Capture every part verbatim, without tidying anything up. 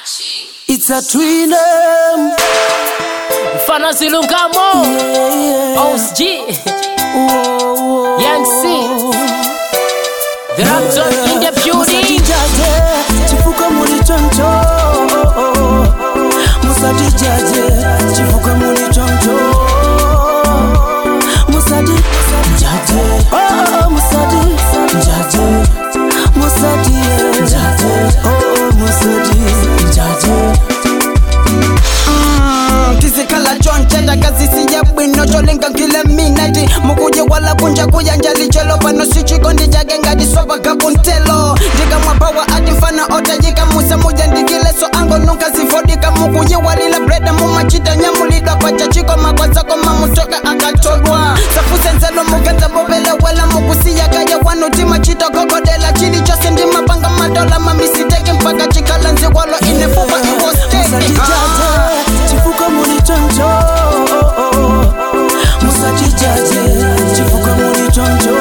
It's a twinem. Fana Zilungamo, yeah, yeah. O S G, whoa, whoa. Young C, the Raptor in the building. Chifuka muri choncho, Musadi jaje, chifuka muri choncho, Musadi jaje, oh Musadi jaje, Musadi jaje, oh Musadi jaje. Kala John Chenda kazi siya bwino cholenga kila minati mukuje wala kunja kuyanjali chelo pano sichi kondi jage ngadi soba kapuntelo ndiga mwapawa adi mfana ota jika musa muja ndikile so ango nunka zifodika mukuje walila breda mumachita nyamulida pacha chiko makwaza koma mutoka akatolwa safu senzelo mugeza bobele wala mukusiya kaya wano tima chita kokodela chili chose ndi mapanga madola mamisiteke mpaka chikalanzi walo inefuba iwo steki chifuka muri choncho, Musadi jaje, chifuka muri choncho,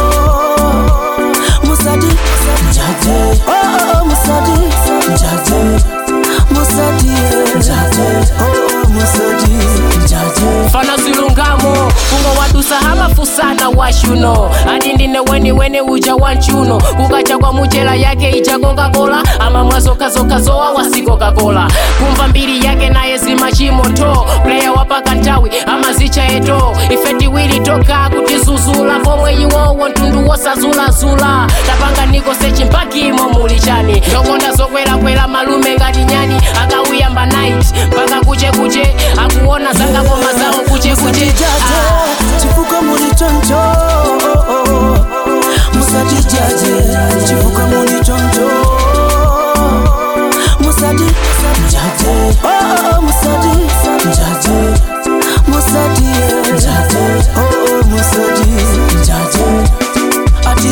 Musadi jaje, oh Musadi jaje, Musadi jaje, oh Musadi jaje. Fana Zilungamo, kungo watu sahama fusana washuno. Adindine weni weni uja wanchuno. Kukacha kwa mujela yake ija Coca-Cola. Ama mwazo kazo kazoa wasi Coca-Cola. Kumva mbili yake na yezima chimoto. Player wapa kantawi ama zicha eto. Ifeti wili toka kutizuzula. Fomwe yiwo wantundu wosa zula zula. Tapanga niko sechi mpaki imo mulichani. Yokonda zokwela kwela malume ngati nyani. Aka uyamba night, mpaka kuche kuche. Akuona zanga koma zao kuche kuche. Chifuka muri choncho, Musadi jaje, chifuka muri choncho, Musadi jaje, oh Musadi jaje, Musadi jaje, oh Musadi jaje. Ati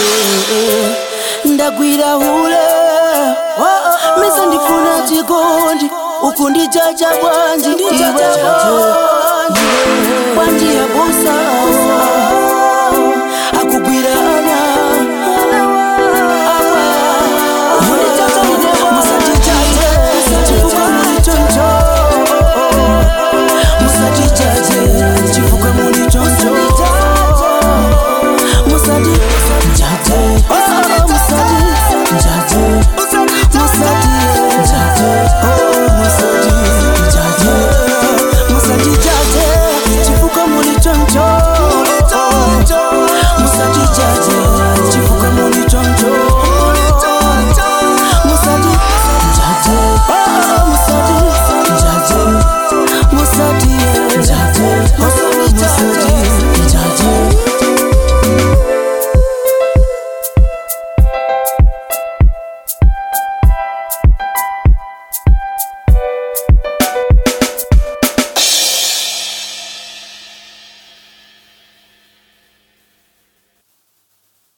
ndagwira hule, misa ndifuna chikondi, ukundi jaja bwanji, iwe bwanji ya bosa.